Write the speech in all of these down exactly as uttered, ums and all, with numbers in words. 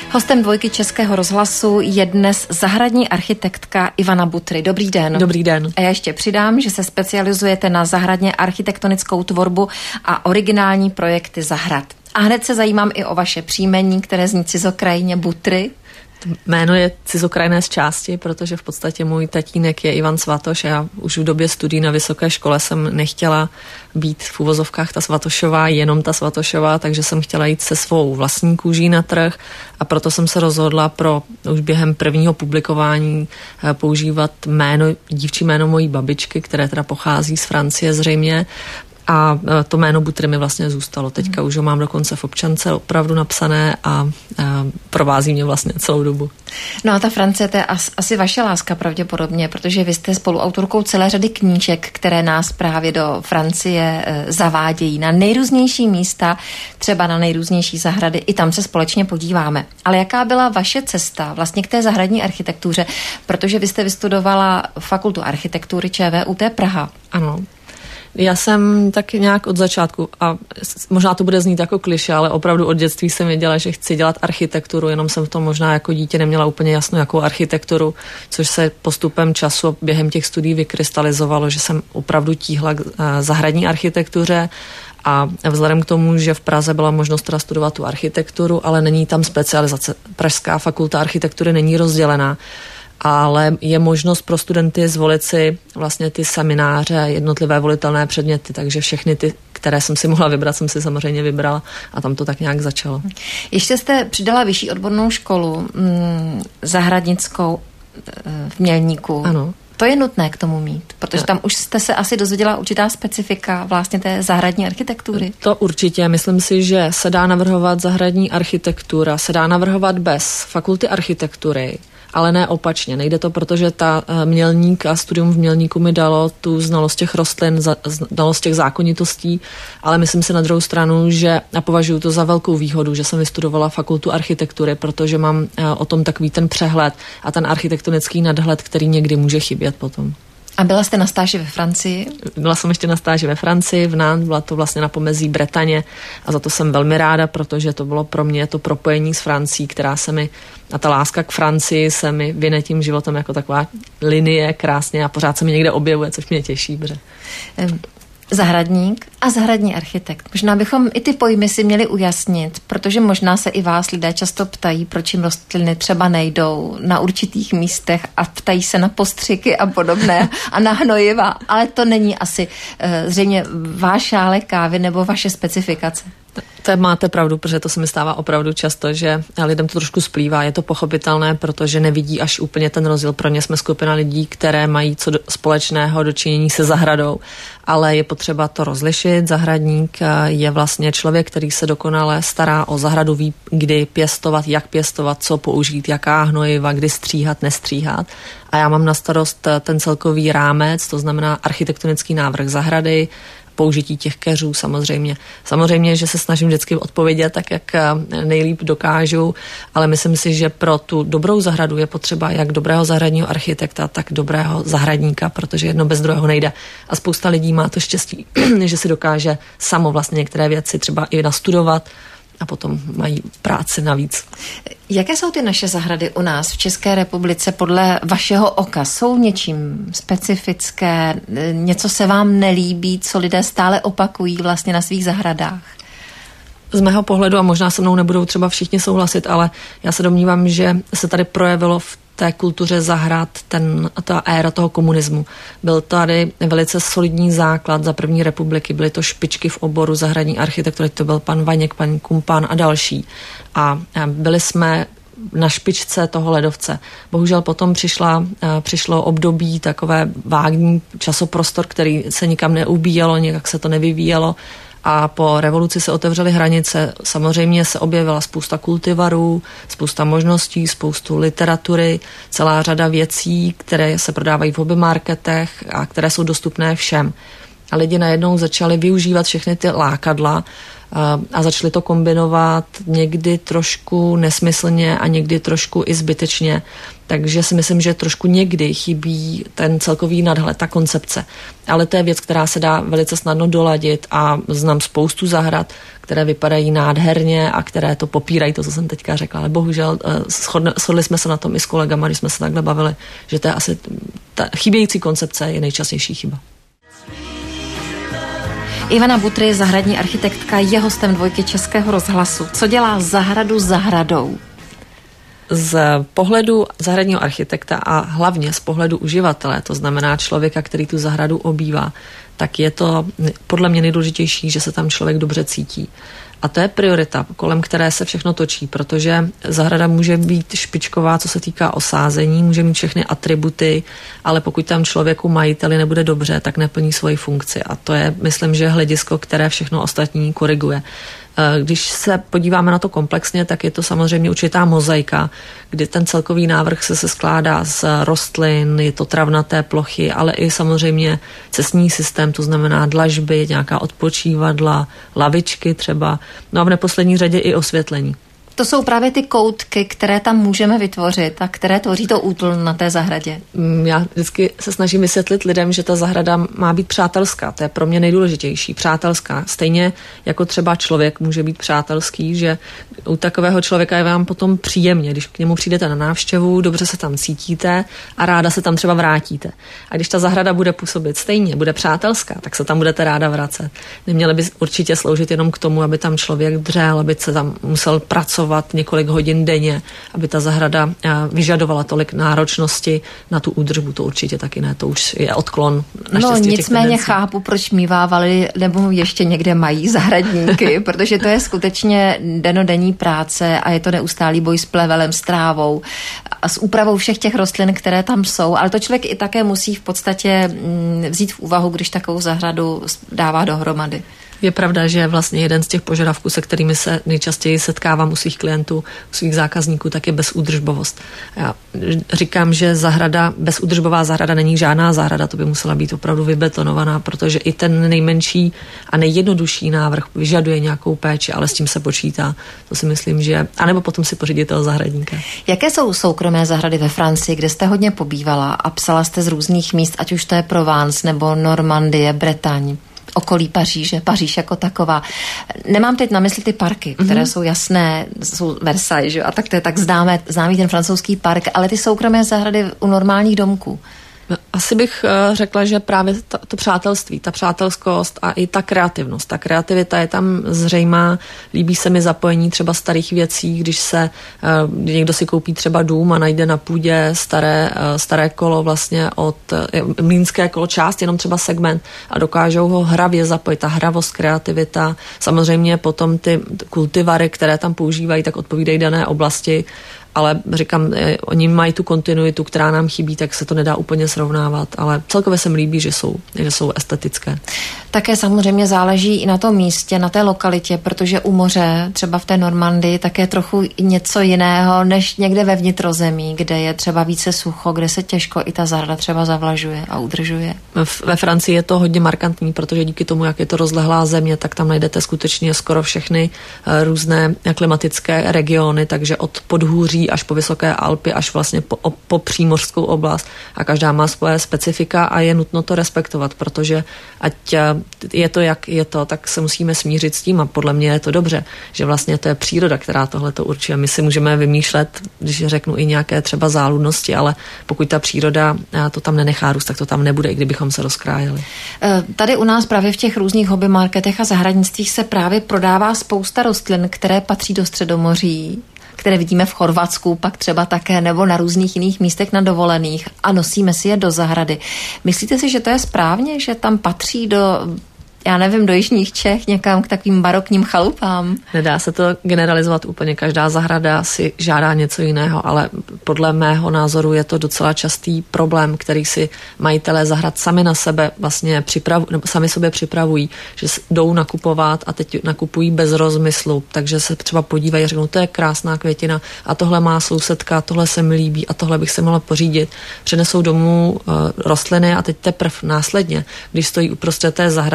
Hostem Dvojky Českého rozhlasu je dnes zahradní architektka Ivana Butry. Dobrý den. Dobrý den. A já ještě přidám, že se specializujete na zahradně architektonickou tvorbu a originální projekty zahrad. A hned se zajímám i o vaše příjmení, které zní cizokrajně Butry. Jméno je cizokrajné z části, protože v podstatě můj tatínek je Ivan Svatoš a já už v době studií na vysoké škole jsem nechtěla být v uvozovkách ta Svatošová, jenom ta Svatošová, takže jsem chtěla jít se svou vlastní kůží na trh a proto jsem se rozhodla pro už během prvního publikování používat jméno, dívčí jméno mojí babičky, které teda pochází z Francie zřejmě. A to jméno Butry mi vlastně zůstalo. Teďka už ho mám dokonce v občance opravdu napsané a, a provází mě vlastně celou dobu. No a ta Francie, to je as, asi vaše láska pravděpodobně, protože vy jste spoluautorkou celé řady knížek, které nás právě do Francie e, zavádějí na nejrůznější místa, třeba na nejrůznější zahrady. I tam se společně podíváme. Ale jaká byla vaše cesta vlastně k té zahradní architektuře? Protože vy jste vystudovala fakultu architektury ČVUT Praha. Ano. Já jsem tak nějak od začátku, a možná to bude znít jako klišé, ale opravdu od dětství jsem věděla, že chci dělat architekturu, jenom jsem v tom možná jako dítě neměla úplně jasno, jakou architekturu, což se postupem času během těch studií vykrystalizovalo, že jsem opravdu tíhla k zahradní architektuře. A vzhledem k tomu, že v Praze byla možnost teda studovat tu architekturu, ale není tam specializace. Pražská fakulta architektury není rozdělená, ale je možnost pro studenty zvolit si vlastně ty semináře, jednotlivé volitelné předměty, takže všechny ty, které jsem si mohla vybrat, jsem si samozřejmě vybrala a tam to tak nějak začalo. Ještě jste přidala vyšší odbornou školu mm, zahradnickou v Mělníku. Ano. To je nutné k tomu mít, protože tam už jste se asi dozvěděla určitá specifika vlastně té zahradní architektury. To určitě. Myslím si, že se dá navrhovat zahradní architektura, se dá navrhovat bez fakulty architektury, ale ne opačně. Nejde to, protože ta Mělník a studium v Mělníku mi dalo tu znalost těch rostlin, znalost těch zákonitostí, ale myslím si na druhou stranu, že a považuji to za velkou výhodu, že jsem vystudovala fakultu architektury, protože mám o tom takový ten přehled a ten architektonický nadhled, který někdy může chybět potom. A byla jste na stáži ve Francii? Byla jsem ještě na stáži ve Francii, v Nantes, byla to vlastně na pomezí Bretaně a za to jsem velmi ráda, protože to bylo pro mě to propojení s Francií, která se mi, a ta láska k Francii se mi vyne tím životem jako taková linie krásně a pořád se mi někde objevuje, což mě těší. Protože... Zahradník a zahradní architekt. Možná bychom i ty pojmy si měli ujasnit, protože možná se i vás lidé často ptají, proč jim rostliny třeba nejdou na určitých místech a ptají se na postřiky a podobné a na hnojiva, ale to není asi uh, zřejmě váš šálek kávy nebo vaše specifikace. To máte pravdu, protože to se mi stává opravdu často, že lidem to trošku splývá. Je to pochopitelné, protože nevidí až úplně ten rozdíl. Pro ně jsme skupina lidí, které mají co do společného dočinění se zahradou, ale je potřeba to rozlišit. Zahradník je vlastně člověk, který se dokonale stará o zahradu, ví, kdy pěstovat, jak pěstovat, co použít, jaká hnojiva, kdy stříhat, nestříhat. A já mám na starost ten celkový rámec, to znamená architektonický návrh zahrady, použití těch keřů samozřejmě. Samozřejmě, že se snažím vždycky odpovědět tak, jak nejlíp dokážu, ale myslím si, že pro tu dobrou zahradu je potřeba jak dobrého zahradního architekta, tak dobrého zahradníka, protože jedno bez druhého nejde. A spousta lidí má to štěstí, že si dokáže samo vlastně některé věci třeba i nastudovat a potom mají práci navíc. Jaké jsou ty naše zahrady u nás v České republice podle vašeho oka? Jsou něčím specifické? Něco se vám nelíbí, co lidé stále opakují vlastně na svých zahradách? Z mého pohledu, a možná se mnou nebudou třeba všichni souhlasit, ale já se domnívám, že se tady projevilo v té kultuře zahrad ten, ta éra toho komunismu. Byl tady velice solidní základ za první republiky, byly to špičky v oboru zahradní architektury, to byl pan Vaněk, pan Kumpán a další. A byli jsme na špičce toho ledovce. Bohužel potom přišla, přišlo období takové vágní časoprostor, který se nikam neubíjelo, nějak se to nevyvíjelo. A po revoluci se otevřely hranice. Samozřejmě se objevila spousta kultivarů, spousta možností, spoustu literatury, celá řada věcí, které se prodávají v hobby marketech a které jsou dostupné všem. A lidi najednou začali využívat všechny ty lákadla a začali to kombinovat někdy trošku nesmyslně a někdy trošku i zbytečně. Takže si myslím, že trošku někdy chybí ten celkový nadhled, ta koncepce. Ale to je věc, která se dá velice snadno doladit a znám spoustu zahrad, které vypadají nádherně a které to popírají, to, co jsem teďka řekla. Ale bohužel shodli, shodli jsme se na tom i s kolegama, když jsme se takhle bavili, že to je asi ta chybějící koncepce je nejčastější chyba. Ivana Butry, zahradní architektka, je hostem Dvojky Českého rozhlasu. Co dělá zahradu zahradou? Z pohledu zahradního architekta a hlavně z pohledu uživatele, to znamená člověka, který tu zahradu obývá, tak je to podle mě nejdůležitější, že se tam člověk dobře cítí. A to je priorita, kolem které se všechno točí, protože zahrada může být špičková, co se týká osázení, může mít všechny atributy, ale pokud tam člověku majiteli nebude dobře, tak neplní svoji funkci. A to je, myslím, že hledisko, které všechno ostatní koriguje. Když se podíváme na to komplexně, tak je to samozřejmě určitá mozaika, kdy ten celkový návrh se, se skládá z rostlin, je to travnaté plochy, ale i samozřejmě cestní systém, to znamená dlažby, nějaká odpočívadla, lavičky třeba, no a v neposlední řadě i osvětlení. To jsou právě ty koutky, které tam můžeme vytvořit a které tvoří to útl na té zahradě. Já vždycky se snažím vysvětlit lidem, že ta zahrada má být přátelská. To je pro mě nejdůležitější. Přátelská. Stejně jako třeba člověk může být přátelský, že u takového člověka je vám potom příjemně, když k němu přijdete na návštěvu, dobře se tam cítíte a ráda se tam třeba vrátíte. A když ta zahrada bude působit stejně, bude přátelská, tak se tam budete ráda vracet. Neměly by určitě sloužit jenom k tomu, aby tam člověk dřel, aby se tam musel pracovat několik hodin denně, aby ta zahrada vyžadovala tolik náročnosti na tu údržbu, to určitě taky ne, to už je odklon. No nicméně chápu, proč mívávali nebo ještě někde mají zahradníky, protože to je skutečně denodenní práce a je to neustálý boj s plevelem, s trávou a s úpravou všech těch rostlin, které tam jsou, ale to člověk i také musí v podstatě vzít v úvahu, když takovou zahradu dává dohromady. Je pravda, že vlastně jeden z těch požadavků, se kterými se nejčastěji setkávám u svých klientů, u svých zákazníků, tak je bezúdržbovost. Já říkám, že zahrada, bezúdržbová zahrada není žádná zahrada, to by musela být opravdu vybetonovaná, protože i ten nejmenší a nejjednodušší návrh vyžaduje nějakou péči, ale s tím se počítá. To si myslím, že... A nebo potom si poříditel zahradníka. Jaké jsou soukromé zahrady ve Francii, kde jste hodně pobývala a psala jste z různých míst, ať už to je Provence nebo Normandie, Bretagne? Okolí Paříže, Paříž jako taková. Nemám teď na mysli ty parky, které mm-hmm. jsou jasné, jsou Versailles, že? A tak to je tak známé, známý ten francouzský park, ale ty soukromé zahrady u normálních domků. Asi bych řekla, že právě to, to přátelství, ta přátelskost a i ta kreativnost. Ta kreativita je tam zřejmá, líbí se mi zapojení třeba starých věcí, když se někdo si koupí třeba dům a najde na půdě staré, staré kolo vlastně od mlýnské kolo, část, jenom třeba segment a dokážou ho hravě zapojit. Ta hravost, kreativita, samozřejmě potom ty kultivary, které tam používají, tak odpovídají dané oblasti. Ale říkám, oni mají tu kontinuitu, která nám chybí, tak se to nedá úplně srovnávat, ale celkově se mi líbí, že jsou, že jsou estetické. Také samozřejmě záleží i na tom místě, na té lokalitě, protože u moře, třeba v té Normandii, tak je trochu něco jiného, než někde ve vnitrozemí, kde je třeba více sucho, kde se těžko i ta zahrada třeba zavlažuje a udržuje. Ve Francii je to hodně markantní, protože díky tomu, jak je to rozlehlá země, tak tam najdete skutečně skoro všechny různé klimatické regiony, takže od podhůří až po vysoké Alpy, až vlastně po, po přímořskou oblast a každá má svoje specifika a je nutno to respektovat, protože ať je to, jak je to, tak se musíme smířit s tím a podle mě je to dobře, že vlastně to je příroda, která tohle to určuje. My si můžeme vymýšlet, když řeknu i nějaké třeba záludnosti, ale pokud ta příroda to tam nenechá růst, tak to tam nebude, i kdybychom se rozkrájeli. Tady u nás právě v těch různých hobby marketech a zahradnictvích se právě prodává spousta rostlin, které patří do Středomoří, které vidíme v Chorvatsku, pak třeba také, nebo na různých jiných místech na dovolených a nosíme si je do zahrady. Myslíte si, že to je správně, že tam patří do, já nevím, do jižních Čech, někam k takovým barokním chalupám? Nedá se to generalizovat úplně, každá zahrada si žádá něco jiného, ale podle mého názoru je to docela častý problém, který si majitelé zahrad sami na sebe vlastně připravují, nebo sami sobě připravují, že jdou nakupovat a teď nakupují bez rozmyslu, takže se třeba podívají a řeknou, to je krásná květina a tohle má sousedka, tohle se mi líbí a tohle bych se mohla pořídit. Přenesou domů uh, rostliny a teď teprve následně, když stojí uprostřed té zahrady, mají před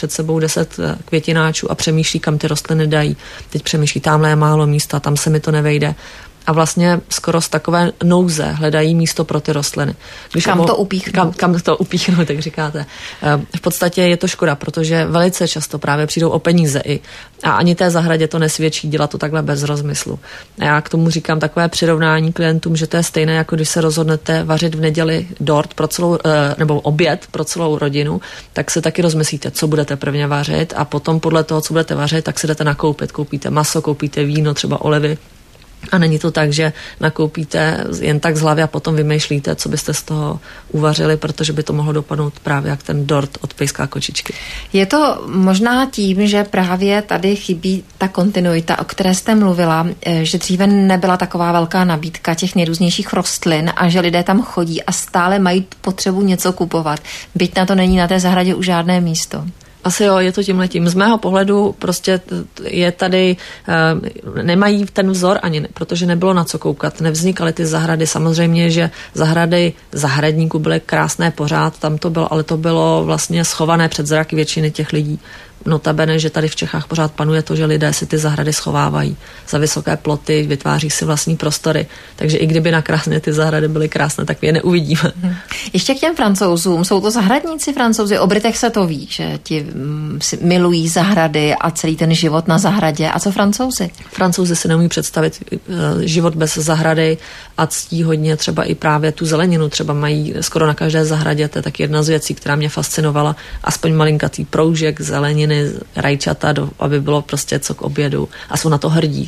před sebou deset květináčů a přemýšlí, kam ty rostliny dají. Teď přemýšlí, tamhle je málo místa, tam se mi to nevejde. A vlastně skoro z takové nouze hledají místo pro ty rostliny. Když kam to upíchnout? Kam, kam to upíchnout, tak říkáte. V podstatě je to škoda, protože velice často právě přijdou o peníze i. A ani té zahradě to nesvědčí dělat to takhle bez rozmyslu. A já k tomu říkám takové přirovnání klientům, že to je stejné, jako když se rozhodnete vařit v neděli dort pro celou, nebo oběd pro celou rodinu, tak se taky rozmyslíte, co budete prvně vařit a potom podle toho, co budete vařit, tak si jdete nakoupit. Koupíte maso, koupíte víno, třeba olivy. A není to tak, že nakoupíte jen tak z hlavy a potom vymýšlíte, co byste z toho uvařili, protože by to mohlo dopadnout právě jak ten dort od pejská kočičky. Je to možná tím, že právě tady chybí ta kontinuita, o které jste mluvila, že dříve nebyla taková velká nabídka těch nejrůznějších rostlin a že lidé tam chodí a stále mají potřebu něco kupovat. Byť na to není na té zahradě už žádné místo. Asi jo, je to tímhletím. Z mého pohledu prostě je tady, nemají ten vzor ani, protože nebylo na co koukat. Nevznikaly ty zahrady. Samozřejmě, že zahrady zahradníků byly krásné pořád, tam to bylo, ale to bylo vlastně schované před zraky většiny těch lidí. Notabene, že tady v Čechách pořád panuje to, že lidé si ty zahrady schovávají za vysoké ploty, vytváří si vlastní prostory. Takže i kdyby na krásně ty zahrady byly krásné, tak je neuvidíme. Hmm. Ještě k těm Francouzům. Jsou to zahradníci Francouzi? O Britech se to ví, že ti mm, si milují zahrady a celý ten život na zahradě. A co Francouzi? Francouzi si neumí představit uh, život bez zahrady a ctí hodně třeba i právě tu zeleninu. Třeba mají skoro na každé zahradě, to je tak jedna z věcí, která mě fascinovala. Aspoň malinkatý proužek zeleniny, rajčata, do, aby bylo prostě co k obědu. A jsou na to hrdí.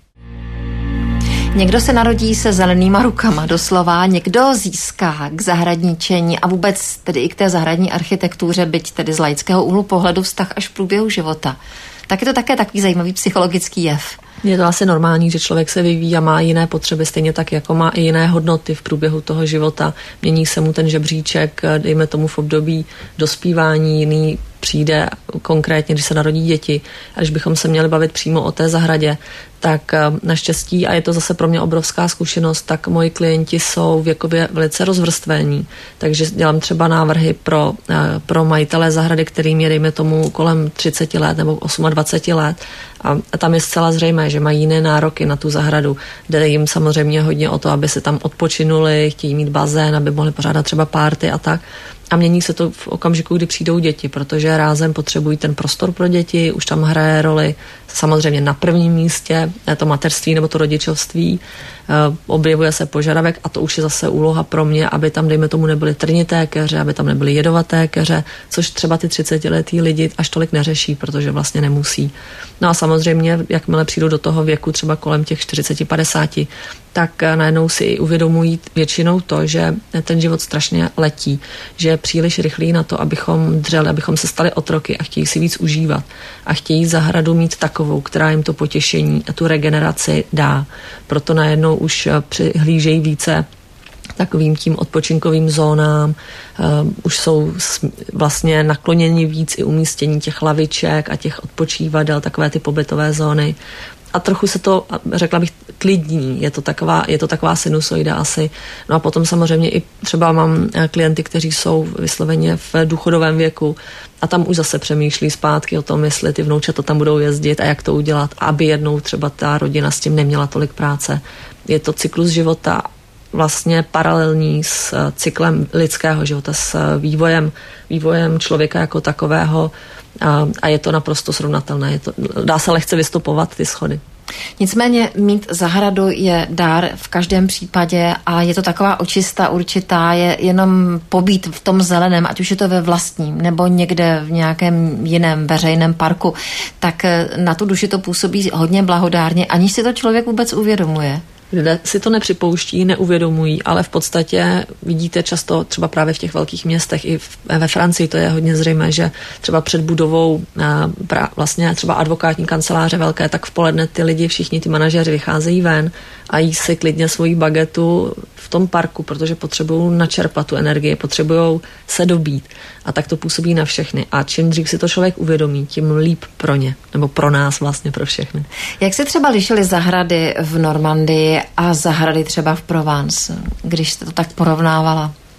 Někdo se narodí se zelenýma rukama, doslova, někdo získá k zahradničení a vůbec tedy i k té zahradní architektuře, byť tedy z laického úhlu pohledu vztah až v průběhu života. Tak je to také takový zajímavý psychologický jev. Je to asi normální, že člověk se vyvíjí a má jiné potřeby, stejně tak, jako má i jiné hodnoty v průběhu toho života. Mění se mu ten žebříček, dejme tomu v období dospívání, jiný přijde konkrétně, když se narodí děti. A když bychom se měli bavit přímo o té zahradě, tak naštěstí, a je to zase pro mě obrovská zkušenost, tak moji klienti jsou věkově velice rozvrstvení. Takže dělám třeba návrhy pro, pro majitele zahrady, kterým je, dejme tomu, kolem třicet let nebo dvacet osm let. A tam je zcela zřejmé, že mají jiné nároky na tu zahradu. Jde jim samozřejmě hodně o to, aby se tam odpočinuli, chtějí mít bazén, aby mohli pořádat třeba párty a tak. A mění se to v okamžiku, kdy přijdou děti, protože rázem potřebují ten prostor pro děti, už tam hraje roli samozřejmě na prvním místě to mateřství nebo to rodičovství, objevuje se požadavek a to už je zase úloha pro mě, aby tam, dejme tomu, nebyly trnité keře, aby tam nebyly jedovaté keře, což třeba ty třicetiletí lidi až tolik neřeší, protože vlastně nemusí. No a samozřejmě, jakmile přijdou do toho věku třeba kolem těch čtyřicet padesát, tak najednou si uvědomují většinou to, že ten život strašně letí, že je příliš rychlý na to, abychom dřeli, abychom se stali otroky a chtějí si víc užívat a chtějí zahradu mít takovou, která jim to potěšení a tu regeneraci dá. Proto najednou už přihlížejí více takovým tím odpočinkovým zónám, uh, už jsou vlastně nakloněni víc i umístění těch laviček a těch odpočívadel, takové ty pobytové zóny. A trochu se to, řekla bych, klidní. Je to taková, je to taková sinusoida asi. No a potom samozřejmě i třeba mám klienty, kteří jsou vysloveně v důchodovém věku a tam už zase přemýšlí zpátky o tom, jestli ty vnoučata tam budou jezdit a jak to udělat, aby jednou třeba ta rodina s tím neměla tolik práce. Je to cyklus života vlastně paralelní s cyklem lidského života, s vývojem, vývojem člověka jako takového a, a je to naprosto srovnatelné. Je to, dá se lehce vystupovat ty schody. Nicméně mít zahradu je dár v každém případě a je to taková očista určitá, je jenom pobít v tom zeleném, ať už je to ve vlastním nebo někde v nějakém jiném veřejném parku, tak na tu duši to působí hodně blahodárně, aniž si to člověk vůbec uvědomuje. Lidé si to nepřipouští, neuvědomují, ale v podstatě vidíte často třeba právě v těch velkých městech i ve Francii, to je hodně zřejmé, že třeba před budovou vlastně třeba advokátní kanceláře velké, tak v poledne ty lidi, všichni ty manažeři vycházejí ven a jí si klidně svoji bagetu v tom parku, protože potřebují načerpat tu energii, potřebují se dobít a tak to působí na všechny. A čím dřív si to člověk uvědomí, tím líp pro ně, nebo pro nás vlastně, pro všechny. Jak se třeba lišily zahrady v Normandii a zahrady třeba v Provence, když jste to tak porovnávala?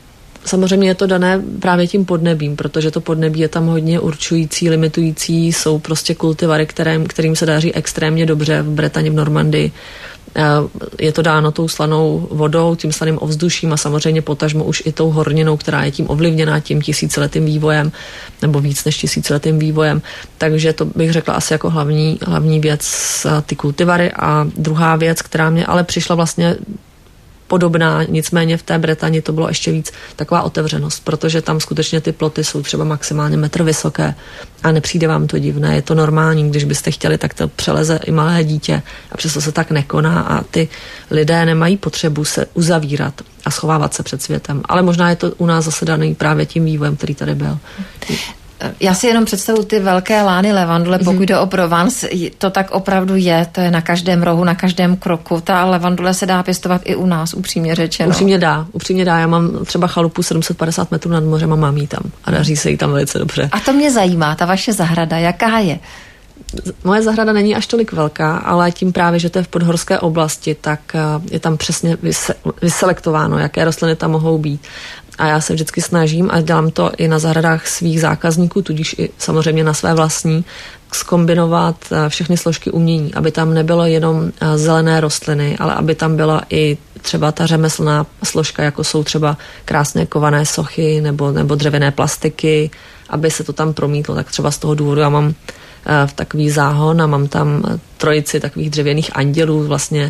Samozřejmě je to dané právě tím podnebím, protože to podnebí je tam hodně určující, limitující, jsou prostě kultivary, kterým, kterým se daří extrémně dobře v Bretaně, v Normandii. Je to dáno tou slanou vodou, tím slaným ovzduším a samozřejmě potažmo už i tou horninou, která je tím ovlivněná tím tisíciletým vývojem, nebo víc než tisíciletým vývojem. Takže to bych řekla asi jako hlavní, hlavní věc ty kultivary. A druhá věc, která mě ale přišla vlastně podobná, nicméně v té Bretani to bylo ještě víc taková otevřenost, protože tam skutečně ty ploty jsou třeba maximálně metr vysoké a nepřijde vám to divné, je to normální, když byste chtěli, tak to přeleze i malé dítě a přesto se tak nekoná a ty lidé nemají potřebu se uzavírat a schovávat se před světem, ale možná je to u nás zase daný právě tím vývojem, který tady byl. Já si jenom představuji ty velké lány levandule, pokud jde o Provence, to tak opravdu je, to je na každém rohu, na každém kroku. Ta levandule se dá pěstovat i u nás, upřímně řečeno. Upřímně dá, upřímně dá. Já mám třeba chalupu sedm set padesát metrů nad mořem a mám jí tam a daří se jí tam velice dobře. A to mě zajímá, ta vaše zahrada, jaká je? Moje zahrada není až tolik velká, ale tím právě, že to je v podhorské oblasti, tak je tam přesně vyselektováno, jaké rostliny tam mohou být. A já se vždycky snažím a dělám to i na zahradách svých zákazníků, tudíž i samozřejmě na své vlastní, zkombinovat všechny složky umění, aby tam nebylo jenom zelené rostliny, ale aby tam byla i třeba ta řemeslná složka, jako jsou třeba krásné kované sochy nebo, nebo dřevěné plastiky, aby se to tam promítlo. Tak třeba z toho důvodu já mám v takový záhon a mám tam trojici takových dřevěných andělů vlastně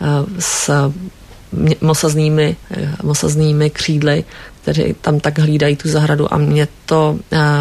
s mosaznými, mosaznými křídly, kteří tam tak hlídají tu zahradu a mě to,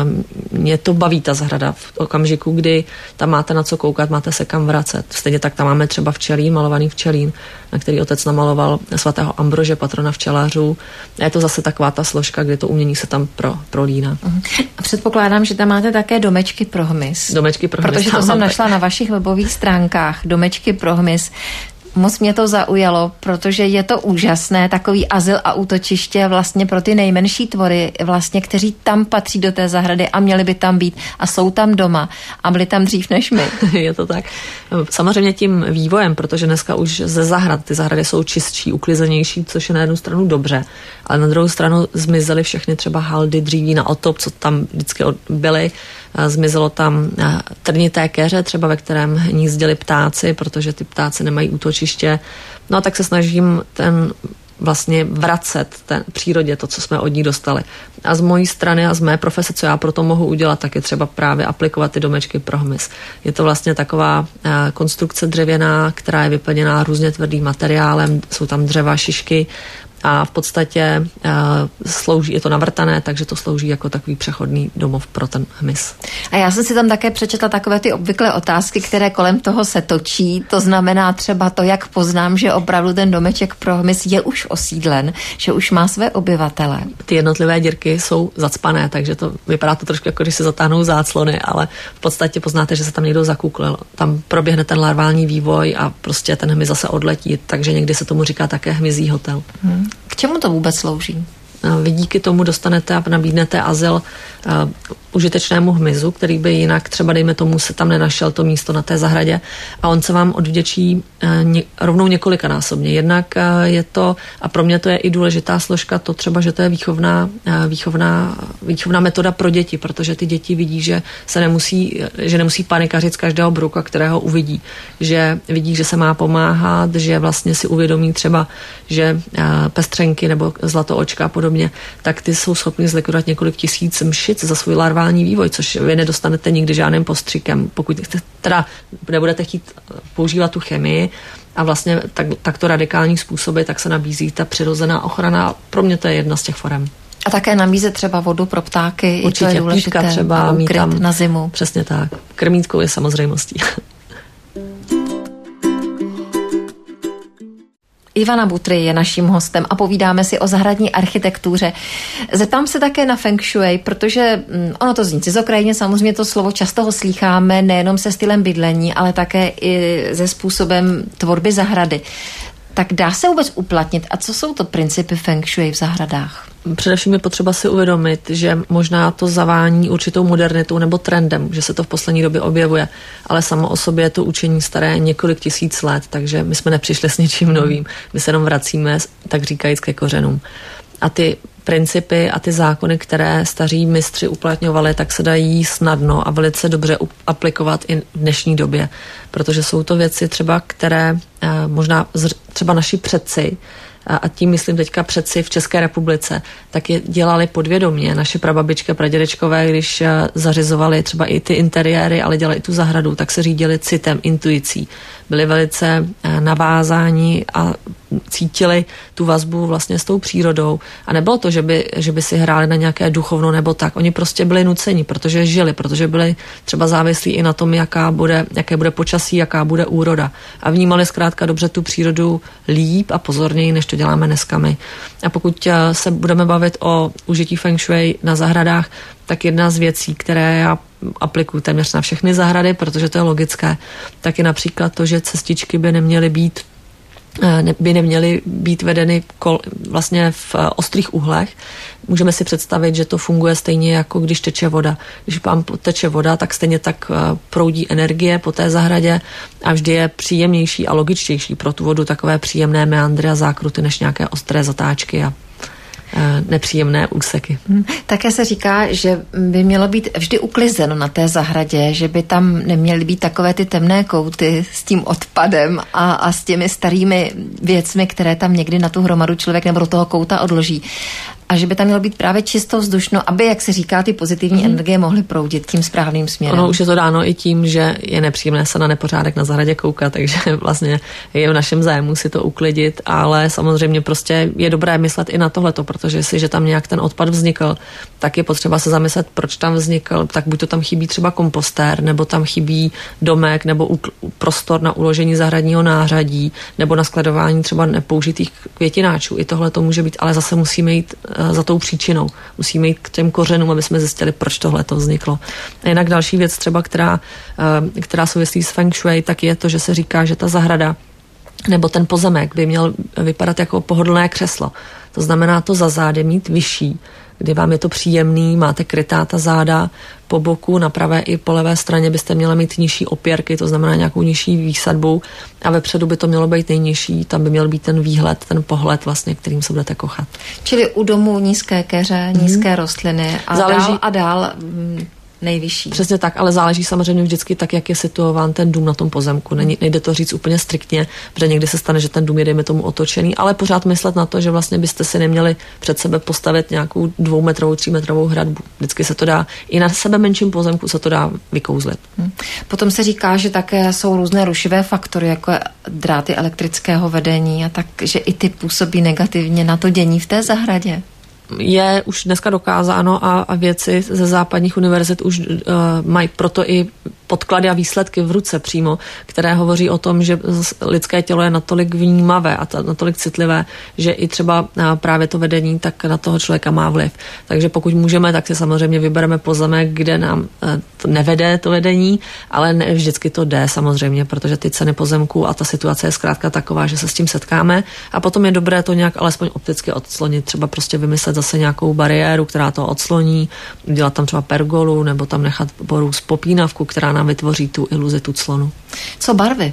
mě to baví ta zahrada v okamžiku, kdy tam máte na co koukat, máte se kam vracet. Stejně tak tam máme třeba včelín, malovaný včelín, na který otec namaloval svatého Ambrože, patrona včelařů. A je to zase taková ta složka, kdy to umění se tam pro, prolíná. A předpokládám, že tam máte také domečky pro hmyz. Domečky pro hmyz. Protože to jsem našla na vašich webových stránkách. Domečky pro hmyz. Moc mě to zaujalo, protože je to úžasné, takový azyl a útočiště vlastně pro ty nejmenší tvory, vlastně, kteří tam patří do té zahrady a měli by tam být a jsou tam doma a byli tam dřív než my. Je to tak. Samozřejmě tím vývojem, protože dneska už ze zahrad, ty zahrady jsou čistší, uklizenější, což je na jednu stranu dobře, ale na druhou stranu zmizely všechny třeba haldy, dříví na otop, co tam vždycky byly. Zmizelo tam trnité keře, třeba ve kterém hnízdili ptáci, protože ty ptáci nemají útočiště. No a tak se snažím ten vlastně vracet ten přírodě to, co jsme od ní dostali. A z mojí strany a z mé profese, co já proto mohu udělat, tak je třeba právě aplikovat ty domečky pro hmyz. Je to vlastně taková konstrukce dřevěná, která je vyplněná různě tvrdým materiálem, jsou tam dřeva, šišky, a v podstatě uh, slouží, je to navrtané, takže to slouží jako takový přechodný domov pro ten hmyz. A já jsem si tam také přečetla takové ty obvyklé otázky, které kolem toho se točí. To znamená třeba to, jak poznám, že opravdu ten domeček pro hmyz je už osídlen, že už má své obyvatele. Ty jednotlivé dírky jsou zacpané, takže to vypadá to trošku jako když se zatáhnou záclony, ale v podstatě poznáte, že se tam někdo zakuklil. Tam proběhne ten larvální vývoj a prostě ten hmyz zase odletí, takže někdy se tomu říká také hmyzí hotel. Hmm. K čemu to vůbec slouží? Vy díky tomu dostanete a nabídnete azyl uh, užitečnému hmyzu, který by jinak třeba, dejme tomu, se tam nenašel to místo na té zahradě a on se vám odvděčí uh, ně, rovnou několikanásobně. Jednak uh, je to, a pro mě to je i důležitá složka, to třeba, že to je výchovná, uh, výchovná, výchovná metoda pro děti, protože ty děti vidí, že se nemusí, že nemusí panikařit z každého bruka, kterého uvidí, že vidí, že se má pomáhat, že vlastně si uvědomí třeba, že uh, pestřenky nebo zlatoočka a podobně, tak ty jsou schopni zlikvidovat několik tisíc mšic za svůj larvální vývoj, což vy nedostanete nikdy žádným postřikem, pokud teda nebudete chtít používat tu chemii a vlastně tak, takto radikální způsoby, tak se nabízí ta přirozená ochrana. Pro mě to je jedna z těch forem. A také nabízet třeba vodu pro ptáky, určitě, i to je důležité, třeba a úkryt tam na zimu. Přesně tak. Krmítkou je samozřejmostí. Ivana Butry je naším hostem a povídáme si o zahradní architektuře. Zeptám se také na Feng Shui, protože ono to zní cizokrajně, samozřejmě to slovo často ho slýcháme nejenom se stylem bydlení, ale také i se způsobem tvorby zahrady. Tak dá se vůbec uplatnit? A co jsou to principy Feng Shui v zahradách? Především je potřeba si uvědomit, že možná to zavání určitou modernitou nebo trendem, že se to v poslední době objevuje, ale samo o sobě je to učení staré několik tisíc let, takže my jsme nepřišli s něčím novým. My se jenom vracíme, tak říkajíc, ke kořenům. A ty principy a ty zákony, které staří mistři uplatňovali, tak se dají snadno a velice dobře aplikovat i v dnešní době, protože jsou to věci třeba, které možná třeba naši předci, a tím myslím teďka předci v České republice, tak je dělali podvědomě. Naše prababičky, pradědečkové, když zařizovali třeba i ty interiéry, ale dělali i tu zahradu, tak se řídili citem, intuicí. Byli velice navázáni a cítili tu vazbu vlastně s tou přírodou. A nebylo to, že by, že by si hráli na nějaké duchovno nebo tak. Oni prostě byli nuceni, protože žili, protože byli třeba závislí i na tom, jaká bude, jaké bude počasí, jaká bude úroda. A vnímali zkrátka dobře tu přírodu líp a pozorněji, než to děláme dneska my. A pokud se budeme bavit o užití feng shui na zahradách, tak jedna z věcí, které já aplikuju téměř na všechny zahrady, protože to je logické, tak je například to, že cestičky by neměly být by neměly být vedeny kol, vlastně v ostrých úhlech. Můžeme si představit, že to funguje stejně jako když teče voda. Když vám teče voda, tak stejně tak proudí energie po té zahradě a vždy je příjemnější a logičtější pro tu vodu takové příjemné meandry a zákruty, než nějaké ostré zatáčky a nepříjemné úseky. Hmm. Také se říká, že by mělo být vždy uklizeno na té zahradě, že by tam neměly být takové ty temné kouty s tím odpadem a, a s těmi starými věcmi, které tam někdy na tu hromadu člověk nebo do toho kouta odloží. A že by tam mělo být právě čisto vzdušno, aby, jak se říká, ty pozitivní mm. energie mohly proudit tím správným směrem. Ono už je to dáno i tím, že je nepříjemné se na nepořádek na zahradě koukat, takže vlastně je v našem zájmu si to uklidit, ale samozřejmě prostě je dobré myslet i na tohleto, protože jestliže tam nějak ten odpad vznikl, tak je potřeba se zamyslet, proč tam vznikl, tak buď to tam chybí třeba kompostér, nebo tam chybí domek, nebo prostor na uložení zahradního nářadí, nebo na skladování třeba nepoužitých květináčů. I tohle to může být, ale zase musíme jít za tou příčinou. Musíme jít k těm kořenům, aby jsme zjistili, proč tohle to vzniklo. A jinak další věc třeba, která, která souvisí s feng shui, tak je to, že se říká, že ta zahrada nebo ten pozemek by měl vypadat jako pohodlné křeslo. To znamená to za zádem mít vyšší, kdy vám je to příjemný, máte krytá ta záda, po boku, na pravé i po levé straně byste měla mít nižší opěrky, to znamená nějakou nižší výsadbu a vepředu by to mělo být nejnižší, tam by měl být ten výhled, ten pohled vlastně, kterým se budete kochat. Čili u domu nízké keře, mm. nízké rostliny a záleží, dál a dál nejvyšší. Přesně tak, ale záleží samozřejmě vždycky tak, jak je situován ten dům na tom pozemku. Není, nejde to říct úplně striktně, protože někdy se stane, že ten dům je, dejme tomu, otočený, ale pořád myslet na to, že vlastně byste si neměli před sebe postavit nějakou dvoumetrovou, třímetrovou hradbu. Vždycky se to dá, i na sebe menším pozemku se to dá vykouzlit. Hmm. Potom se říká, že také jsou různé rušivé faktory, jako dráty elektrického vedení a tak, že i ty působí negativně na to dění v té zahradě. Je už dneska dokázáno a, a věci ze západních univerzit už uh, mají proto i podklady a výsledky v ruce přímo, které hovoří o tom, že lidské tělo je natolik vnímavé a ta, natolik citlivé, že i třeba uh, právě to vedení tak na toho člověka má vliv. Takže pokud můžeme, tak si samozřejmě vybereme pozemek, kde nám uh, to nevede to vedení, ale ne vždycky to jde samozřejmě, protože ty ceny pozemků a ta situace je zkrátka taková, že se s tím setkáme a potom je dobré to nějak alespoň opticky odslonit, třeba prostě vymyslet zase nějakou bariéru, která to odsloní, dělat tam třeba pergolu nebo tam nechat porůst popínavku, která nám vytvoří tu iluzi tuclonu. Co barvy?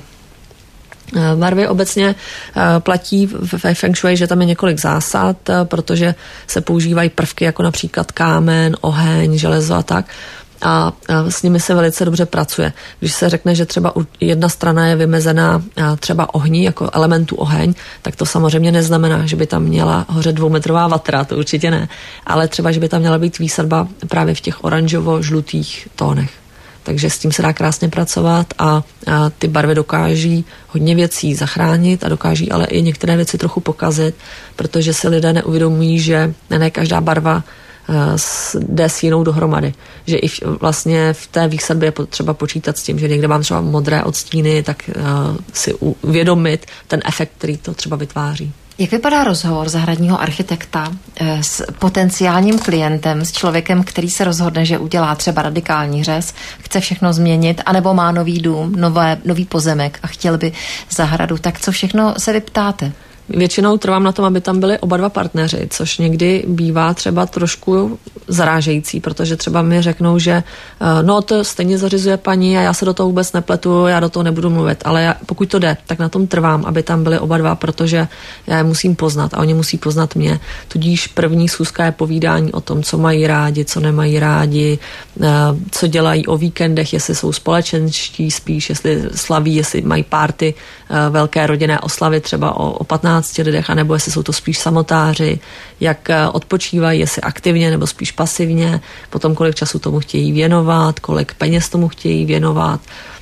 Barvy obecně platí ve feng shui, že tam je několik zásad, protože se používají prvky jako například kámen, oheň, železo a tak. A s nimi se velice dobře pracuje. Když se řekne, že třeba jedna strana je vymezená třeba ohní, jako elementu oheň, tak to samozřejmě neznamená, že by tam měla hořet dvoumetrová vatra, to určitě ne. Ale třeba, že by tam měla být výsadba právě v těch oranžovo-žlutých tónech. Takže s tím se dá krásně pracovat a, a ty barvy dokáží hodně věcí zachránit a dokáží ale i některé věci trochu pokazit, protože si lidé neuvědomují, že ne, ne každá barva jde s jinou dohromady. Že i v, vlastně v té výsadbě je potřeba počítat s tím, že někde mám třeba modré odstíny, tak uh, si uvědomit ten efekt, který to třeba vytváří. Jak vypadá rozhovor zahradního architekta s potenciálním klientem, s člověkem, který se rozhodne, že udělá třeba radikální řez, chce všechno změnit, anebo má nový dům, nové, nový pozemek a chtěl by zahradu, tak co všechno se vyptáte? Většinou trvám na tom, aby tam byli oba dva partneři, což někdy bývá třeba trošku zarážející, protože třeba mi řeknou, že no to stejně zařizuje paní a já se do toho vůbec nepletu, já do toho nebudu mluvit, ale já, pokud to jde, tak na tom trvám, aby tam byli oba dva, protože já je musím poznat a oni musí poznat mě. Tudíž první schůzka je povídání o tom, co mají rádi, co nemají rádi, co dělají o víkendech, jestli jsou společenští spíš, jestli slaví, jestli mají párty, velké rodinné oslavy třeba o, o patnácti lidech, anebo jestli jsou to spíš samotáři, jak odpočívají, jestli aktivně nebo spíš pasivně, potom kolik času tomu chtějí věnovat, kolik peněz tomu chtějí věnovat,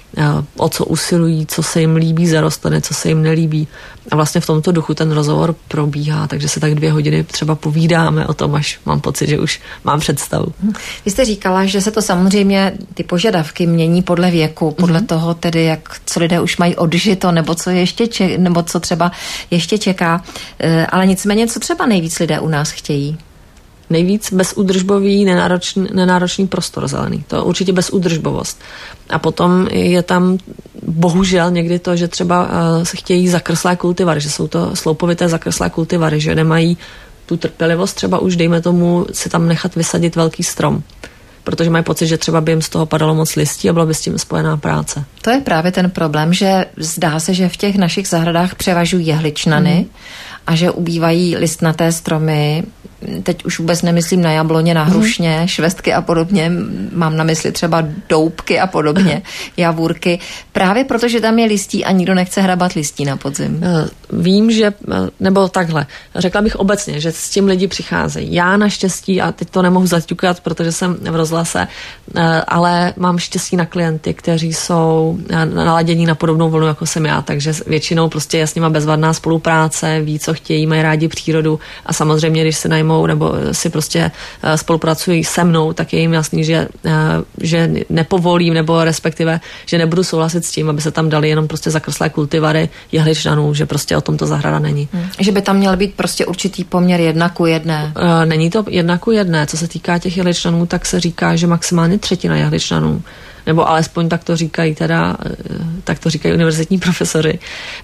o co usilují, co se jim líbí za rostliny, co se jim nelíbí. A vlastně v tomto duchu ten rozhovor probíhá, takže se tak dvě hodiny třeba povídáme o tom, až mám pocit, že už mám představu. Vy jste říkala, že se to samozřejmě, ty požadavky mění podle věku, podle mm-hmm. toho tedy, jak co lidé už mají odžito, nebo co ještě ček, nebo co třeba ještě čeká. Ale nicméně, co třeba nejvíc lidé u nás chtějí? Nejvíc bezúdržbový, nenáročný, nenáročný prostor zelený. To je určitě bezúdržbovost. A potom je tam bohužel někdy to, že třeba uh, se chtějí zakrslé kultivary, že jsou to sloupovité zakrslé kultivary, že nemají tu trpělivost třeba už, dejme tomu, si tam nechat vysadit velký strom. Protože mají pocit, že třeba by jim z toho padalo moc listí a byla by s tím spojená práce. To je právě ten problém, že zdá se, že v těch našich zahradách převažují jehličnany mm. a že ubývají listnaté stromy. Teď už vůbec nemyslím na jabloně, na hrušně, mm. švestky a podobně. Mám na mysli třeba doubky a podobně, javůrky. Právě protože tam je listí a nikdo nechce hrabat listí na podzim. Vím, že, nebo takhle, řekla bych obecně, že s tím lidi přicházejí. Já naštěstí, a teď to nemohu zaťukat, protože jsem v rozhlase, ale mám štěstí na klienty, kteří jsou naladění na podobnou vlnu, jako jsem já, takže většinou prostě je s nima bezvadná spolupráce, ví, co chtějí, mají rádi přírodu a samozřejmě, když se najmou nebo si prostě spolupracují se mnou, tak je jim jasný, že, že nepovolím nebo respektive, že nebudu souhlasit s tím, aby se tam dali jenom prostě zakrslé kultivary jehličnanů, že prostě o tom to zahrada není. Hmm. Že by tam měl být prostě určitý poměr jedna ku jedné. Není to jedna ku jedné. Co se týká těch jehličnanů, tak se říká, že maximálně třetina jehličnanů, nebo alespoň tak to říkají teda, tak to říkají univerzitní profesory,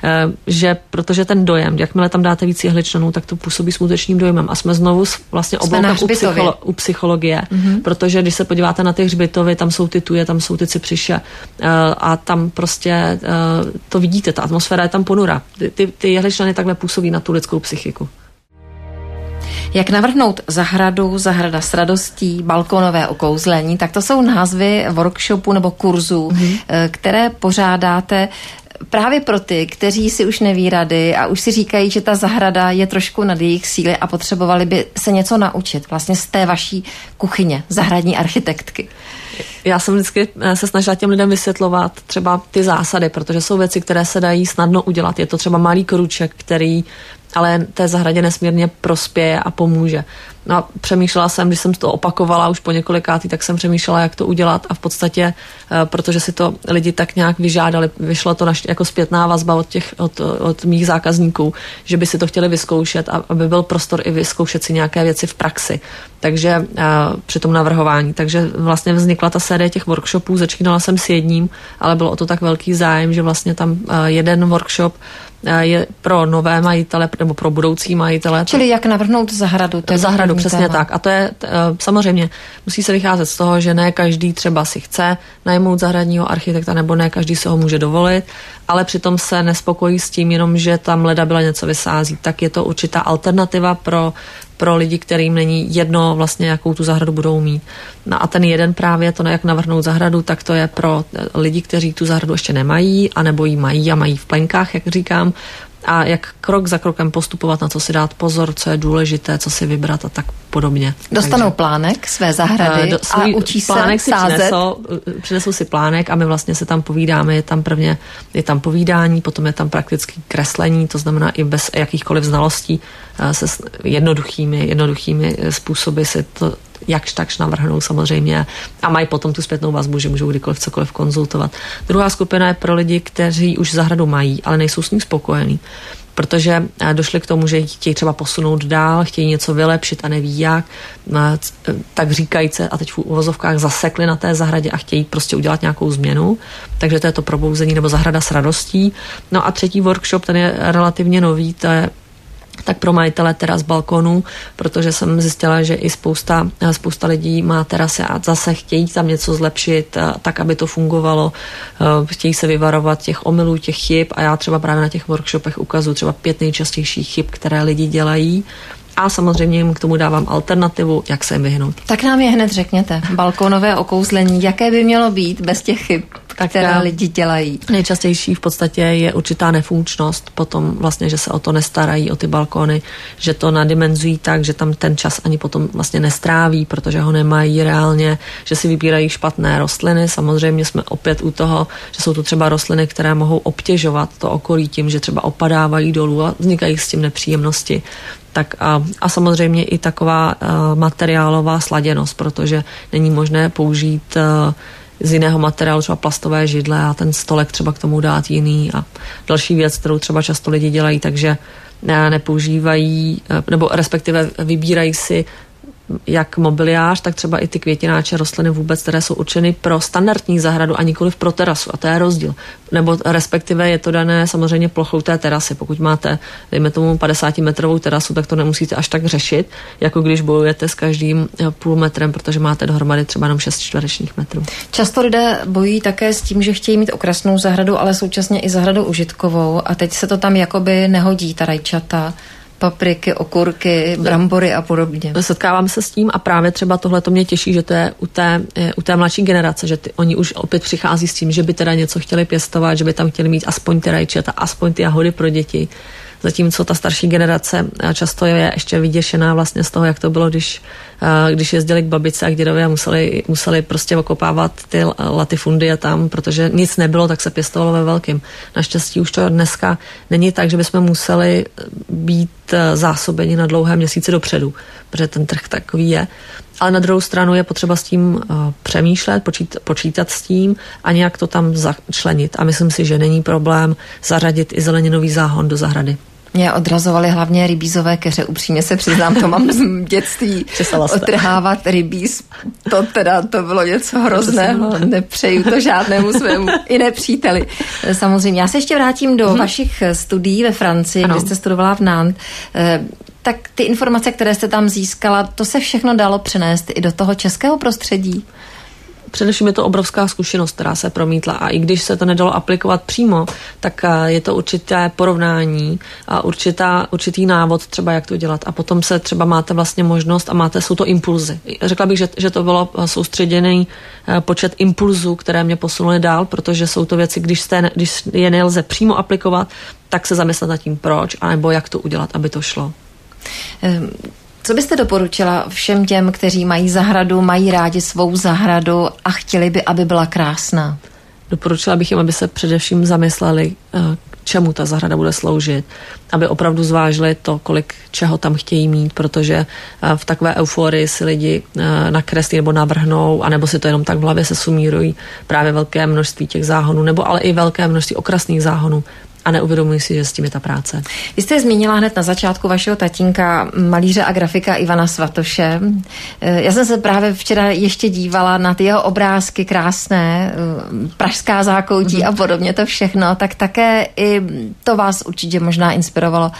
že protože ten dojem, jakmile tam dáte víc jehličnanů, tak to působí smutečným dojmem a jsme znovu vlastně obloukem u, psycholo- u psychologie, mm-hmm. protože když se podíváte na ty hřbitovy, tam jsou ty tuje, tam jsou ty cypřiše a tam prostě to vidíte, ta atmosféra je tam ponura. Ty, ty, ty jehličnany takhle působí na tu lidskou psychiku. Jak navrhnout zahradu, zahrada s radostí, balkonové okouzlení, tak to jsou názvy workshopů nebo kurzů, mm-hmm. které pořádáte právě pro ty, kteří si už neví rady a už si říkají, že ta zahrada je trošku nad jejich síly a potřebovali by se něco naučit vlastně z té vaší kuchyně, zahradní architektky. Já jsem vždycky se snažila těm lidem vysvětlovat třeba ty zásady, protože jsou věci, které se dají snadno udělat. Je to třeba malý kruček, který ale té zahradě nesmírně prospěje a pomůže. No a přemýšlela jsem, když jsem to opakovala už po několikátý, tak jsem přemýšlela, jak to udělat a v podstatě, protože si to lidi tak nějak vyžádali, vyšlo to naš, jako zpětná vazba od, těch, od, od mých zákazníků, že by si to chtěli vyzkoušet a aby byl prostor i vyzkoušet si nějaké věci v praxi. Takže při tom navrhování. Takže vlastně vznikla ta série těch workshopů, začínala jsem s jedním, ale bylo o to tak velký zájem, že vlastně tam jeden workshop je pro nové majitele nebo pro budoucí majitele. Čili jak navrhnout zahradu? To je zahradu, přesně téma. Tak. A to je samozřejmě, musí se vycházet z toho, že ne každý třeba si chce najmout zahradního architekta, nebo ne každý se ho může dovolit, ale přitom se nespokojí s tím jenom, že tam leda byla něco vysází. Tak je to určitá alternativa pro pro lidi, kterým není jedno vlastně, jakou tu zahradu budou mít. No a ten jeden právě to, jak navrhnout zahradu, tak to je pro lidi, kteří tu zahradu ještě nemají, anebo ji mají a mají v plenkách, jak říkám, a jak krok za krokem postupovat, na co si dát pozor, co je důležité, co si vybrat a tak podobně. Dostanou Takže, plánek své zahrady a učí se plánek si sázet. Přinesou, přinesou si plánek a my vlastně se tam povídáme, je tam prvně, je tam povídání, potom je tam praktické kreslení, to znamená i bez jakýchkoliv znalostí se jednoduchými, jednoduchými způsoby si to jakž takž navrhnou samozřejmě a mají potom tu zpětnou vazbu, že můžou kdykoliv cokoliv konzultovat. Druhá skupina je pro lidi, kteří už zahradu mají, ale nejsou s ní spokojení, protože došli k tomu, že chtějí třeba posunout dál, chtějí něco vylepšit a neví jak, tak říkajíce a teď v uvozovkách zasekli na té zahradě a chtějí prostě udělat nějakou změnu, takže to je to probouzení nebo zahrada s radostí. No a třetí workshop, ten je relativně nový, to je tak pro majitele teras balkonů, protože jsem zjistila, že i spousta, spousta lidí má terasy a zase chtějí tam něco zlepšit, tak, aby to fungovalo. Chtějí se vyvarovat těch omylů, těch chyb a já třeba právě na těch workshopech ukazuju třeba pět nejčastějších chyb, které lidi dělají. A samozřejmě jim k tomu dávám alternativu, jak se jim vyhnout. Tak nám je hned řekněte. Balkonové okouzlení, jaké by mělo být bez těch chyb, tak které lidi dělají? Nejčastější v podstatě je určitá nefunkčnost, potom vlastně, že se o to nestarají, o ty balkony, že to nadimenzují tak, že tam ten čas ani potom vlastně nestráví, protože ho nemají reálně, že si vybírají špatné rostliny. Samozřejmě jsme opět u toho, že jsou to třeba rostliny, které mohou obtěžovat to okolí tím, že třeba opadávají dolů a vznikají s tím nepříjemnosti. Tak a, a samozřejmě i taková uh, materiálová sladěnost, protože není možné použít uh, z jiného materiálu, třeba plastové židle a ten stolek třeba k tomu dát jiný. A další věc, kterou třeba často lidi dělají, takže ne, nepoužívají, nebo respektive vybírají si jak mobiliář, tak třeba i ty květináče, rostliny vůbec, které jsou určeny pro standardní zahradu a nikoliv pro terasu. A to je rozdíl. Nebo respektive je to dané samozřejmě plochou té terasy. Pokud máte, dejme tomu, padesátimetrovou terasu, tak to nemusíte až tak řešit, jako když bojujete s každým půl metrem, protože máte dohromady třeba jenom šest čtverečních metrů. Často lidé bojují také s tím, že chtějí mít okrasnou zahradu, ale současně i zahradu užitkovou a teď se to tam jakoby nehodí, ta rajčata, papriky, okurky, brambory a podobně. Setkávám se s tím a právě třeba tohle to mě těší, že to je u té, u té mladší generace, že ty, oni už opět přichází s tím, že by teda něco chtěli pěstovat, že by tam chtěli mít aspoň ty rajčata, aspoň ty jahody pro děti. Zatímco ta starší generace často je ještě vyděšená vlastně z toho, jak to bylo, když, když jezdili k babice a k dědovi a museli, museli prostě okopávat ty latifundie tam, protože nic nebylo, tak se pěstovalo ve velkým. Naštěstí už to dneska není tak, že bychom museli být zásobeni na dlouhé měsíce dopředu, protože ten trh takový je. Ale na druhou stranu je potřeba s tím uh, přemýšlet, počít, počítat s tím a nějak to tam začlenit. A myslím si, že není problém zařadit i zeleninový záhon do zahrady. Mě odrazovaly hlavně rybízové keře, upřímně se přiznám, to mám z dětství. Otrhávat rybíz, to teda, to bylo něco hrozného, nepřeju to žádnému svému i nepříteli. Samozřejmě, já se ještě vrátím do hmm. vašich studií ve Francii, ano. Kde jste studovala v Nantes. Tak ty informace, které jste tam získala, to se všechno dalo přenést i do toho českého prostředí? Především je to obrovská zkušenost, která se promítla a i když se to nedalo aplikovat přímo, tak je to určité porovnání a určitá, určitý návod třeba, jak to dělat. A potom se třeba máte vlastně možnost a máte, jsou to impulzy. Řekla bych, že, že to bylo soustředěný počet impulzů, které mě posunuly dál, protože jsou to věci, když, jste, když je nelze přímo aplikovat, tak se zamyslet nad tím proč, anebo jak to udělat, aby to šlo. Um. Co byste doporučila všem těm, kteří mají zahradu, mají rádi svou zahradu a chtěli by, aby byla krásná? Doporučila bych jim, aby se především zamysleli, čemu ta zahrada bude sloužit, aby opravdu zvážili to, kolik čeho tam chtějí mít, protože v takové euforii si lidi nakreslí nebo navrhnou, anebo si to jenom tak v hlavě se sumírují právě velké množství těch záhonů, nebo ale i velké množství okrasných záhonů. A neuvědomuji si, že s tím je ta práce. Vy jste zmínila hned na začátku vašeho tatínka, malíře a grafika Ivana Svatoše. Já jsem se právě včera ještě dívala na ty jeho obrázky krásné, pražská zákoutí mm-hmm. a podobně to všechno, tak také i to vás určitě možná inspirovalo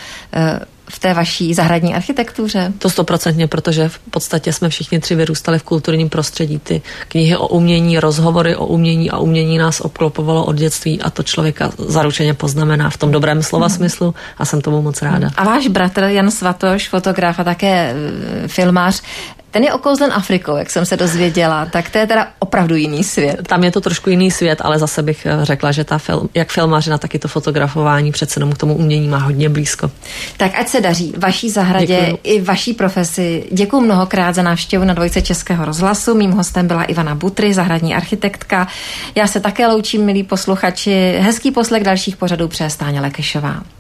v té vaší zahradní architektuře? To stoprocentně, protože v podstatě jsme všichni tři vyrůstali v kulturním prostředí. Ty knihy o umění, rozhovory o umění a umění nás obklopovalo od dětství a to člověka zaručeně poznamená v tom dobrém slova hmm. smyslu a jsem tomu moc ráda. A váš bratr Jan Svatoš, fotograf a také filmář, ten je okouzlen Afrikou, jak jsem se dozvěděla, tak to je teda opravdu jiný svět. Tam je to trošku jiný svět, ale zase bych řekla, že ta film, jak filmařina, tak i to fotografování přece jenom k tomu umění má hodně blízko. Tak ať se daří vaší zahradě Děkuju. I vaší profesi. Děkuju mnohokrát za návštěvu na Dvojce Českého rozhlasu. Mým hostem byla Ivana Butry, zahradní architektka. Já se také loučím, milí posluchači. Hezký poslech dalších pořadů přeje Stáňa Lekešová.